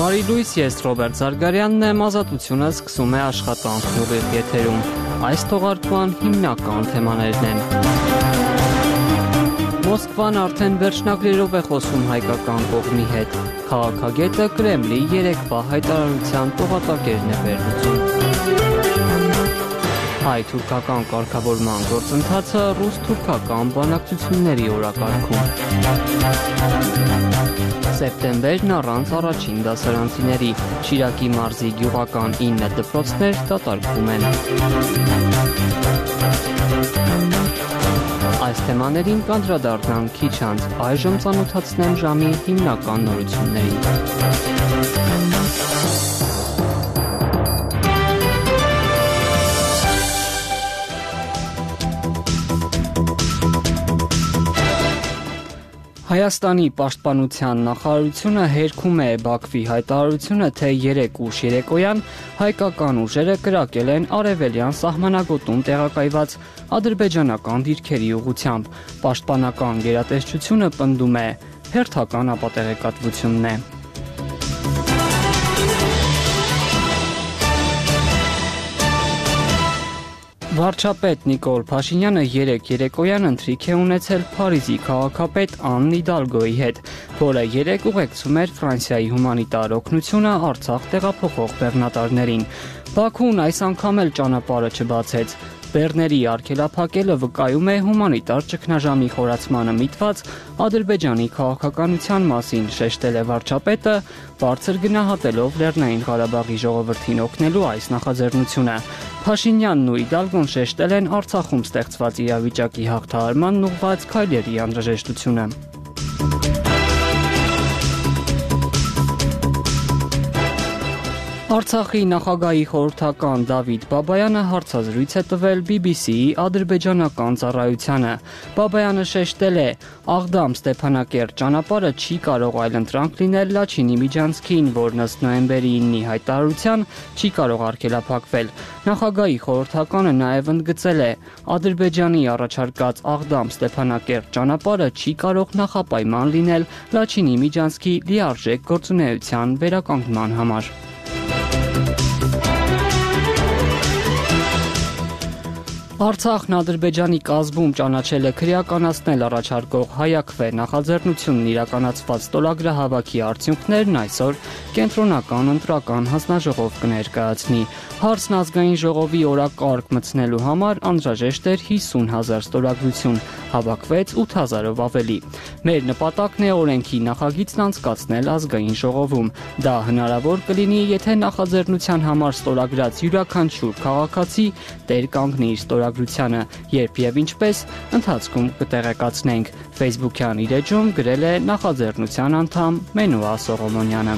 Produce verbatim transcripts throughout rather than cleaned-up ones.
Բարի լույս, ես Ռոբերտ Զարգարյանն եմ, Ազատությունը սկսում է աշխատանքն ուղիղ եթերում։ Այս թողարկման հիմնական թեմաներն են. Մոսկվան արդեն վերջնագրերով է խոսում հայկական կողմի հետ։ Քաղաքագետը Կրեմլի երեկվա հայտարարության տողատակերն է վերլուծում։ Հայ-թուրքական կարգավորման գործընթացը ռուս-թուրքական բանակցությունների օրակարգում։ Սեպտեմբերն առանց առաջին դասարանցիների, Շիրակի մարզի գյուղական ինը դպրոցներ դատարկվում են։ Այս թեմաներին կանդրադառնանք քիչ անց, այժմ ծանոթացնեմ ժամի հիմնական նորություններին։ Հայաստանի պաշտպանության նախարարությունը հերքում է Բաքվի հայտարարությունը, թե երեկ ուշ երեկոյան հայկական ուժերը կրակել են արևելյան սահմանագոտում տեղակայված ադրբեջանական դիրքերի ուղղությամբ։ Պաշտպանական գերատեսչությունը պնդում է, հերթական ապատեղեկատվությունն է։ Վարչապետ Նիկոլ Փաշինյանը երեկ երեկոյան ընթրիք է ունեցել Փարիզի քաղաքապետ Ան Նիդալգոյի հետ, որը երեկ ուղեկցում էր Ֆրանսիայի հումանիտար օգնությունը Արցախ տեղափոխող բեռնատարներին։ Բաքուն այս անգամ էլ ճանապարհը չբացեց։ Բեռների արգելափակելը վկայում է հումանիտար ճգնաժամի խորացմանը միտված Ադրբեջանի քաղաքականության մասին, շեշտել է վարչապետը, բարձր գնահատելով Լեռնային Ղարաբաղի ժողովրդին օգնելու այս նախաձեռնությունը։ Փաշինյանն ու Իդալգոն շեշտել են Արցախում ստեղծված իրավիճակի հաղթահարմանն ուղղված քայլերի անհրաժեշտությունը։ Արցախի նախագահի խորհրդական Դավիթ Բաբայանը հարցազրույց է տվել բի բի սի-ի ադրբեջանական ծառայությանը։ Բաբայանը շեշտել է, Աղդամ-Ստեփանակերտ ճանապարհը չի կարող այլընտրանք լինել Լաչինի միջանցքին, որն ըստ նոյեմբերի ինի հայտարարության չի կարող արգելափակվել։ Նախագահի խորհրդականը նաև ընդգծել է, Ադրբեջանի առաջարկած Աղդամ-Ստեփանակերտ ճանապարհը չի կարող նախապայման լինել Լաչինի միջանցքի լիարժեք գործունեության վերականգնման համար։ Արցախն Ադրբեջանի կազմում ճանաչել է քրեականացնել առաջարկող Հայաքվե նախաձեռնությունն իրականացված ստորագրահավաքի արդյունքներն այսօր կենտրոնական ընտրական հանձնաժողով կներկայացնի։ Հարցն ազգային ժողովի օրակարգ մտցնելու համար անհրաժեշտ էր հիսուն հազար ստորագրություն, հավաքվեց ութ հազարով ավելի։ Մեր նպատակն է օրենքի նախագիծն անցկացնել ազգային ժողովում։ Դա հնարավոր կլինի, եթե նախաձեռնության համար ստորագրած յուրաքանչյուր քաղաքացի տեր կանգնի իր ստորագրությանը, երբ եւ ինչպես ընթացքում կտեղեկացնենք։ Facebook-յան իր էջում գրել է նախաձեռնության անդամ Մենուա Սողոմոնյանը։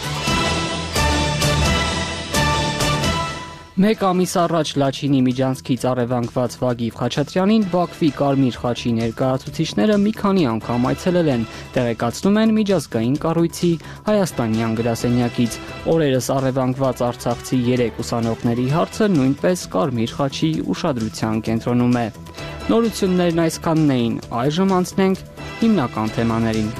Մեկ ամիս առաջ Լաչինի միջանցքից առևանգված Վագիվ Խաչատրյանին Բաքվի Կարմիր խաչի ներկայացուցիչները մի քանի անգամ այցելել են, տեղեկացնում են միջազգային կառույցի հայաստանյան գրասենյակից։ Օրերս առևանգված արցախցի երեք ուսանողների հարցը նույնպես Կարմիր խաչի ուշադրության կենտրոնում է։ Նորություններն այսքանն էին, այժմ անցնենք հիմնական թեմաներին։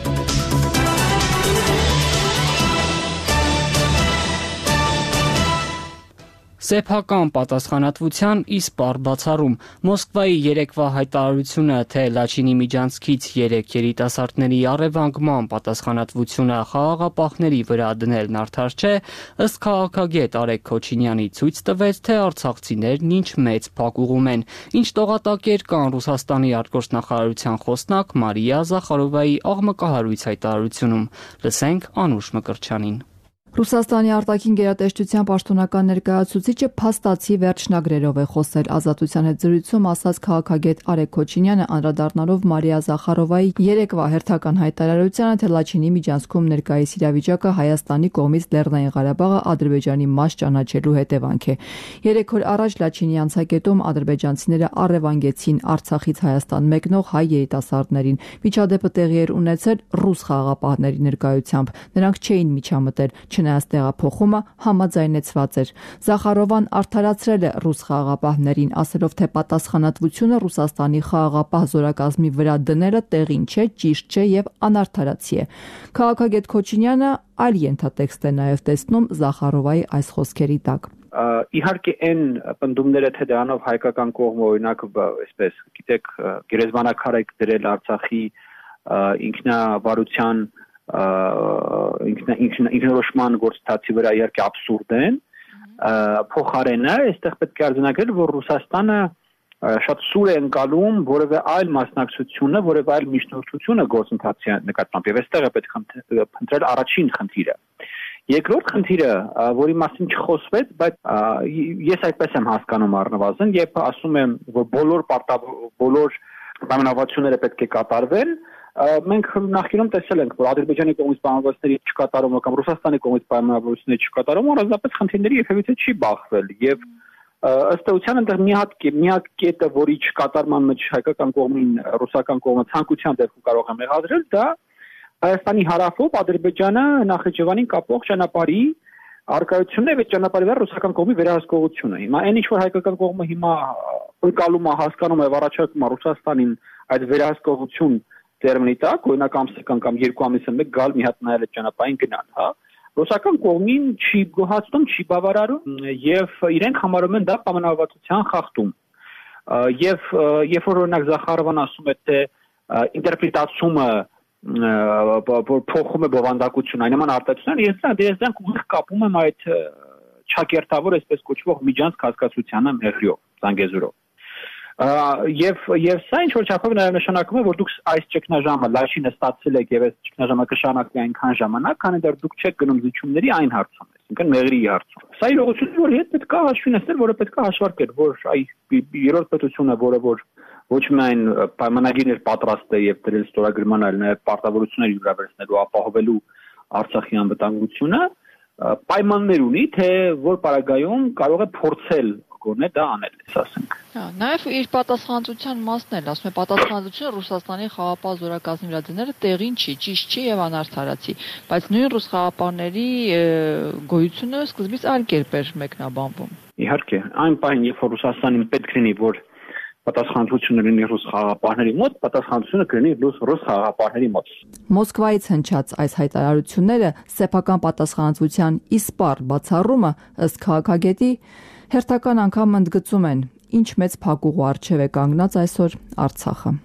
Սեփական պատասխանատվության իսպառ բացառում։ Մոսկվայի երեկվա հայտարարությունը, թե Լաչինի միջանցքից երեք երիտասարդների առևանգման պատասխանատվությունը խաղաղապահների վրա դնելն արդար չէ, ըստ քաղաքագետ Արեգ Քոչինյանի ցույց տվեց, թե արցախցիներն ինչ մեծ փակուղում են, ինչ տողատակեր կան Ռուսաստանի արտգործնախարարության խոսնակ Մարիա Զախարովայի աղմկահարույց հայտարարությունում։ Լսենք Անուշ Մկրտչյանին։ Ռուսաստանի արտաքին գերատեսչության պաշտոնական ներկայացուցիչը փաստացի վերջնագրերով է խոսել Ազատության հետ զրույցում, ասաց քաղաքագետ Արեգ Քոչինյանը, անդրադառնալով Մարիա Զախարովայի երեկվա հերթական հայտարարությանը, թե Լաչինի միջանցքում ներկայիս իրավիճակը Հայաստանի կողմից Լեռնային Ղարաբաղը Ադրբեջանի մաս ճանաչելու հետևանք է։ Երեք օր առաջ Լաչինի անցակետում ադրբեջանցիները առևանգեցին Արցախից Հայաստան մեկնող հայ երիտասարդներին։ Միջադեպը տեղի էր ունեցել ռուս խաղաղապահների ներկայությամբ։ Նրանք չէին միջամտել, չնայած տեղափոխումը համաձայնեցված էր։ Զախարովան արդարացրել է ռուս խաղաղապահներին, ասելով, թե պատասխանատվությունը Ռուսաստանի խաղաղապահ զորակազմի վրա դնելը տեղին չէ, ճիշտ չէ եւ անարդարացի է։ Քաղաքագետ Քոչինյանը այլ ենթատեքստ է նաև տեսնում Զախարովայի այս խոսքերի տակ։ Իհարկե այն պնդումները, թե դրանով հայկական կողմը օրինակ այսպես գիտեք գերեզմանակարեք դրել Արցախի ինքնավարության ինքնորոշման գործընթացի վրա իհարկե աբսուրդ են, փոխարենը այստեղ պետք է արձանագրել, որ Ռուսաստանը շատ սուր է ընկալում որևէ այլ մասնակցությունը, որևէ այլ միջնորդությունը գործընթացի նկատմամբ, եւ այստեղ է պետք է փնտրել առաջին խնդիրը։ Երկրորդ խնդիրը, որի մասին չխոսվեց, բայց ես այդպես եմ հասկանում առնվազն, երբ ասում եմ, որ բոլոր բոլոր պայմանավորվածությունները պետք է կատարվեն, մենք նախկինում տեսել ենք, որ Ադրբեջանի կողմից պայմանավորվածությունների չկատարումը կամ Ռուսաստանի կողմից պայմանավորվածությունների չկատարումը առանձնապես խնդիրների երբևիցե չի բախվել եւ ըստ էության այնտեղ մի հատ միակ կետը, որի չկատարման մեջ հայկական կողմին ռուսական կողմը ցանկության դեպքում կարող է մեղադրել, դա Հայաստանի հարավով Ադրբեջանը Նախիջևանին կապող ճանապարհի արկայությունն է, այդ ճանապարհի վրա ռուսական կողմի վերահսկողությունը։ Հիմա այն ինչ որ հայկական կողմը հիմա ընկալում է, հասկանում է, առաջարկում է Ռուսաստանին այդ վերահսկողություն տերմինի տակ, օրինակ ամսական կամ երկու ամիսը մեկ գալ մի հատ նայել այդ ճանապարհին գնալ, հա։ Ռուսական կողմին չի գոհացնում, չի բավարարում եւ իրենք համարում են դա պայմանավորվածության խախտում։ Եվ երբ որ օրինակ Զախարովան ասում է, թե ինտերպրետացումը փոխում է բովանդակություն, այն նման արտահայտություններ, ես դες դրանք ուղիղ կապում եմ այդ չակերտավոր, այսպես կոչվող միջանցք հասկացությանը մեղրիով, Զանգեզուրով։ Եվ եւ սա ինչ որ չափով նաեւ նշանակում է, որ դուք այս ճգնաժամը լաշի նստացել եք եւ այս ճգնաժամը կշանակվի այնքան ժամանակ, քանի դեռ դուք չեք գնում զիջումների այն հարցում, այսինքն մեղրի հարցում։ Սա իրողությունն է, որ հետ պետք է հաշվի նստել, որը պետք է հաշվարկել, որ այ երրորդ պետությունը, որը որ ոչ միայն պայմանագիրներ պատրաստ է եւ դրել ստորագրման, այլ նաեւ պարտավորություններ յուրավերցնելու, ապահովելու Արցախի անվտանգությունը, պայմաններ ունի, թե որ պարագայում կարող է փորձել գոնե դա անել, ասենք։ Հա, նաև իր պատասխանատվության մասն էլ, ասում է պատասխանատվությունը Ռուսաստանի խաղաղապահ զորակազմի վրա դնելը տեղին չի, ճիշտ չի եւ անարդարացի, բայց նույն ռուս խաղաղապահների գոյությունը սկզբից այլ կերպ էր մեկնաբանվում։ Իհարկե, այն պահին, երբ որ Ռուսաստանին պետք լինի, որ պատասխանատվությունը լինի ռուս խաղաղապահների մոտ, պատասխանատվությունը կլինի ռուս ռուս խաղաղապահների մոտ։ Մոսկվայից հնչած այս հայտարարությունները սեփական պատասխանատվության իսպառ բացառումը ըստ քաղաքագետի հերթական անգամ ընդգծում են, ինչ մեծ փակուղու առջև է կանգնած այսօր Արցախը։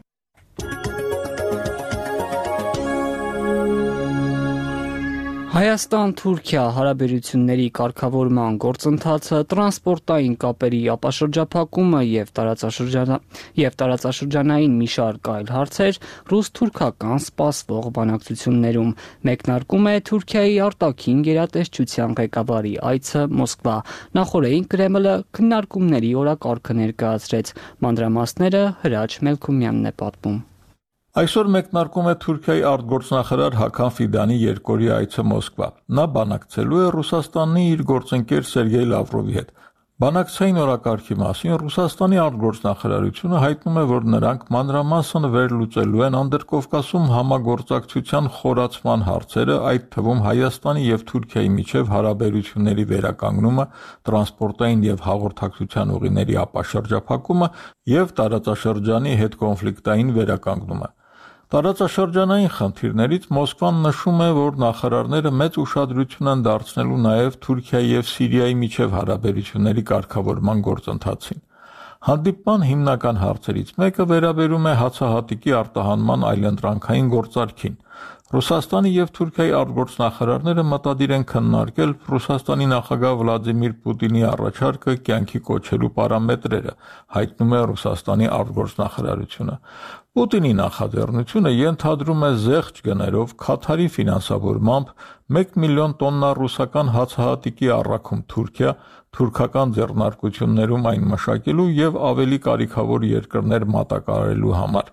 Հայաստան-Թուրքիա հարաբերությունների կարգավորման գործընթացը, տրանսպորտային կապերի ապաշրջափակումը եւ տարածաշրջանա եւ տարածաշրջանային մի շարք այլ հարցեր ռուս-թուրքական սպասվող բանակցություններում մեկնարկում է Թուրքիայի արտաքին գերատեսչության ղեկավարի այցը Մոսկվա։ Նախորդին Կրեմլը քննարկումների օրակարգը ներկայացրեց։ Մանրամասները Հրաչ Մելքումյանն է պատմում։ Այսօր մեկնարկում է Թուրքիայի արտգործնախարար Հական Ֆիդանի երկօրյա այցը Մոսկվա։ Նա բանակցելու է Ռուսաստանի իր գործընկեր Սերգեյ Լավրովի հետ։ Բանակցային օրակարգի մասին Ռուսաստանի արտգործնախարարությունը հայտնում է, որ նրանք մանրամասն վերլուծելու են Անդրկովկասում համագործակցության խորացման հարցերը, այդ թվում Հայաստանի եւ Թուրքիայի միջև հարաբերությունների վերականգնումը, տրանսպորտային եւ հաղորդակցության ուղիների ապաշրջափակումը եւ տարածաշրջանի հետկոնֆլիկտային վերականգնումը։ Տարածաշրջանային խնդիրներից Մոսկվան նշում է, որ նախարարները մեծ ուշադրություն են դարձնելու նաև Թուրքիայի եւ Սիրիայի միջև հարաբերությունների կարգավորման գործընթացին։ Հանդիպման հիմնական հարցերից մեկը վերաբերում է հացահատիկի արտահանման այլընտրանքային գործարքին։ Ռուսաստանի եւ Թուրքիայի արտգործնախարարները մտադիր են քննարկել Ռուսաստանի նախագահ Վլադիմիր Պուտինի առաջարկը կյանքի կոչելու պարամետրերը, հայտնում է Ռուսաստանի արտգործնախարարությունը։ Պուտինի նախաձեռնությունը ենթադրում է զեղչ գներով Քաթարի ֆինանսավորմամբ մեկ միլիոն տոննա ռուսական հացահատիկի առաքում Թուրքիա, թուրքական ձեռնարկություններում այն մշակելու եւ ավելի կարիքավոր երկրներ մատակարարելու համար։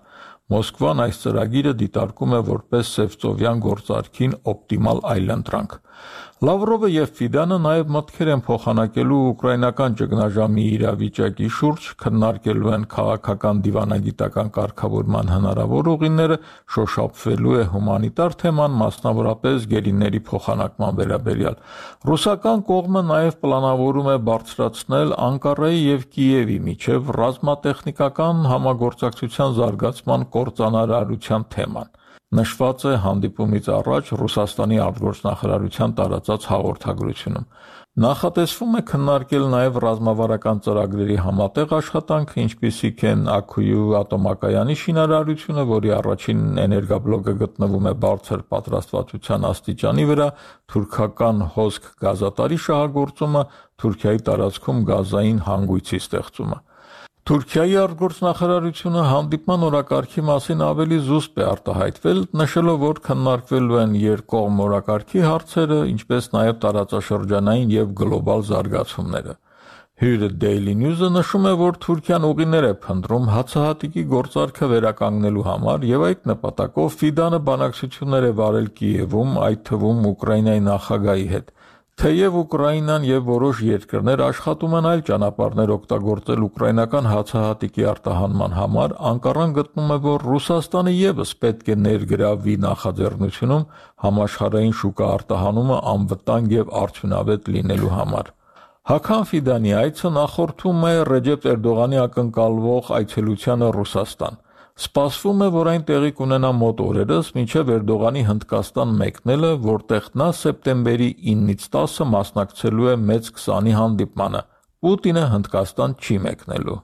Մոսկվան այս ծրագիրը դիտարկում է որպես Սևծովյան գործարքին օպտիմալ այլընտրանք։ Լավրովը եւ Ֆիդանը նաեւ մտքեր են փոխանակելու ուկրաինական ճգնաժամի իրավիճակի շուրջ, քննարկելու են քաղաքական դիվանագիտական կարգավորման հնարավոր ուղիները, շոշափվելու է հումանիտար թեման, մասնավորապես գերիների փոխանակման վերաբերյալ։ Ռուսական կողմը նաեւ պլանավորում է բարձրացնել Անկարայի եւ Կիևի միջև ռազմատեխնիկական համագործակցության զարգացման կործանարարության թեման։ Նշված է հանդիպումից առաջ Ռուսաստանի արտգործնախարարության տարածած հաղորդագրությունում։ Նախատեսվում է քննարկել նաև ռազմավարական ծրագրերի համատեղ աշխատանքը, ինչպիսիք են Աքույու ատոմակայանի շինարարությունը, որի առաջին էներգաբլոկը գտնվում է բարձր պատրաստվածության աստիճանի վրա, թուրքական հոսք գազատարի շահագործումը, Թուրքիայի տարածքում գազային հանգույցի ստեղծումը։ Թուրքիայի արտգործնախարարությունը հանդիպման օրակարգի մասին ավելի զուսպ է արտահայտվել, նշելով, որ քննարկվելու են երկկողմ օրակարգի հարցերը, ինչպես նաև տարածաշրջանային եւ գլոբալ զարգացումները։ Հյուրը Daily News-ը նշում է, որ Թուրքիան ուղիներ է փնտրում հացահատիկի գործարքը վերականգնելու համար եւ այդ նպատակով Ֆիդանը բանակցություններ է վարել Կիևում, այդ թվում Ուկրաինայի նախագահի հետ։ Թեև Ուկրաինան եւ որոշ երկրներ աշխատում են այլ ճանապարհներ օգտագործել ուկրաինական հացահատիկի արտահանման համար, Անկարան գտնում է, որ Ռուսաստանը եւս պետք է ներգրավվի նախաձեռնությունում համաշխարհային շուկա արտահանումը անվտանգ եւ արդյունավետ լինելու համար։ Հական Ֆիդանի այցը նախորդում է Ռեջեփ Էրդողանի ակնկալվող այցելությանը Ռուսաստան։ Սպասվում է, որ այն տեղի կունենա մոտ օրերս, մինչև Էրդողանի Հնդկաստան մեկնելը, որտեղ նա սեպտեմբերի իննից տասը մասնակցելու է մեծ քսանի հանդիպմանը։ Պուտինը Հնդկաստան չի մեկնելու։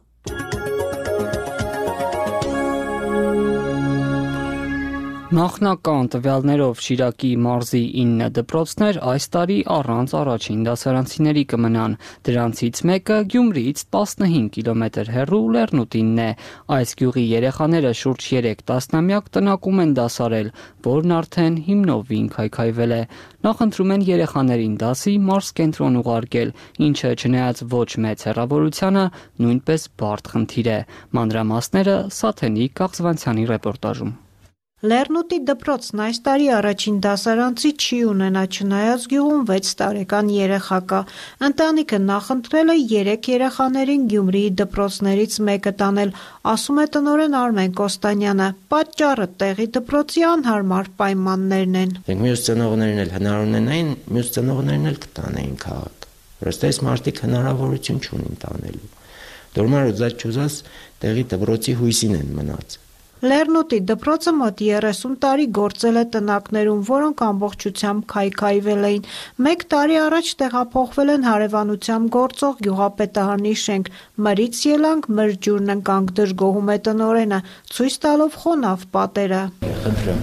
Նախնական տվյալներով Շիրակի մարզի ինը դպրոցներ այս տարի առանց առաջին դասարանցիների կմնան։ Դրանցից մեկը Գյումրիից տասնհինգ կիլոմետր հեռու Լեռնուտինն է։ Այս գյուղի երեխաները շուրջ երեք տասնամյակ տնակում են դասարել, որն արդեն հիմնովին քայքայվել է։ Նախընտրում են երեխաներին դասի մարզ կենտրոն ուղարկել, ինչը չնայած ոչ մեծ հեռավորությանը, նույնպես բարդ խնդիր է։ Մանրամասները Սաթենիկ Կաղզվանցյանի ռեպորտաժում։ Լեռնուտի դպրոցն այս տարի առաջին դասարանցի չի ունենա, չնայած գյուղում վեց տարեկան երեխա կա։ Ընտանիքը նախընտրել է երեք երեխաներին Գյումրիի դպրոցներից մեկը տանել, ասում է տնօրեն Արմեն Կոստանյանը։ Պատճառը տեղի դպրոցի անհարմար պայմաններն են։ Մյուս ծնողներն էլ հնար ունենային, մյուս ծնողներն էլ կտանեին քաղաք։ Որովհետև այս մարդիկ հնարավորություն չունին տանելու։ Դորմար ուզած չուզած տեղի դպրոցի հույսին են մնաց։ Լեռնուտի դպրոցը մոտ երեսուն տարի գործել է տնակներում, որոնք ամբողջությամբ քայքայվել էին։ Մեկ տարի առաջ տեղափոխվել են հարևանությամբ գործող գյուղապետարանի շենք։ Մրից ելանք, մրջուրն ընկանք, դժգոհում է տնօրենը, ցույց տալով խոնավ պատերը։ Խնդրեմ,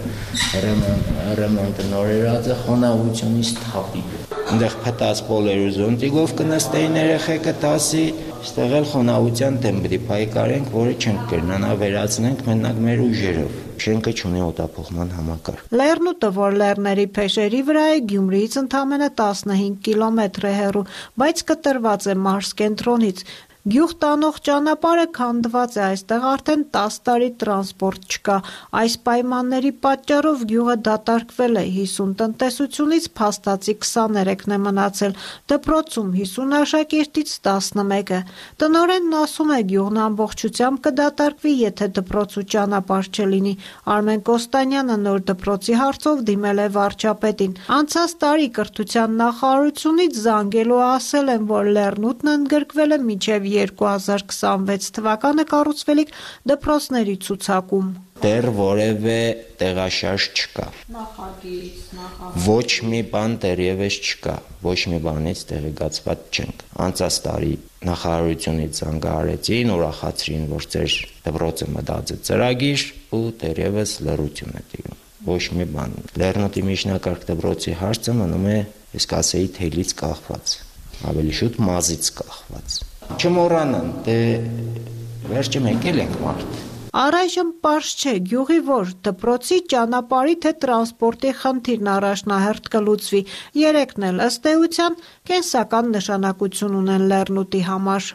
ռեմոնտը նորերած է, խոնավությունից թափի։ Այնտեղ փտած պոլերուզոնտիկով կնստեին երեխեքը տասի, այստեղ էլ խոնավության դեմ պիտի պայքարենք, որը չենք կրնանա վերացնենք մենակ մեր ուժերով։ Շենքը չունի օդափոխման համակարգ։ Լեռնուտը, որ լեռների փեշերի վրա է, Գյումրիից ընդամենը տասնհինգ կիլոմետր է հեռու, բայց կտրված է մարզ կենտրոնից։ Գյուղ տանող ճանապարհը քանդված է, այստեղ արդեն տասը տարի տրանսպորտ չկա։ Այս պայմանների պատճառով գյուղը դատարկվել է, հիսուն տնտեսությունից փաստացի քսաներեքն է մնացել, դպրոցում հիսուն աշակերտից տասնմեկը։ Տնօրենն ասում է, գյուղն ամբողջությամբ կդատարկվի, եթե դպրոցու ճանապարհ չլինի։ Արմեն Կոստանյանը նոր դպրոցի հարցով դիմել է վարչապետին։ Անցած տարի կրթության նախարարությունից զանգելու ասել են, որ Լեռնուտն ընդգրկվել է մինչև երկու հազար քսանվեց թվականը կառուցվելիք դպրոցների ցուցակում։ Դեռ որևէ տեղաշարժ չկա։ Նախագիծ, նախագիծ։ Ոչ մի բան դեռևս չկա, ոչ մի բանից տեղեկացված չենք։ Անցած տարի նախարարությունից զանգահարեցին, ուրախացրին, որ ձեր դպրոցը մտած է ծրագիր ու դեռևս լռություն է տիրում։ Ոչ մի բան։ Լեռնուտի միջնակարգ դպրոցի հարցը մնում է, ես կասեի, թելից կախված, ավելի շուտ մազից կախված։ Չմոռանան, դե վերջը մենք էլ ենք մարդ։ Առայժմ պարզ չէ գյուղի որ դպրոցի ճանապարհի թե տրանսպորտի խնդիրն առաջնահերթ կլուծվի։ Երեքն էլ ըստ էության կենսական նշանակություն ունեն Լեռնուտի համար։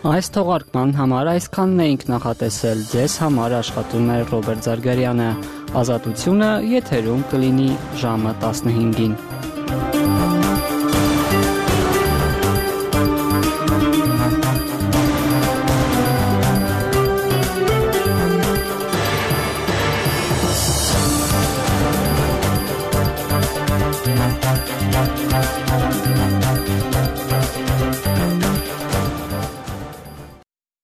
Այս թողարկման համար այսքանն էինք նախատեսել։ Ձեզ համար աշխատում է Ռոբերտ Զարգարյանը։ Ազատությունը եթերում կլինի ժամը տասնհինգին։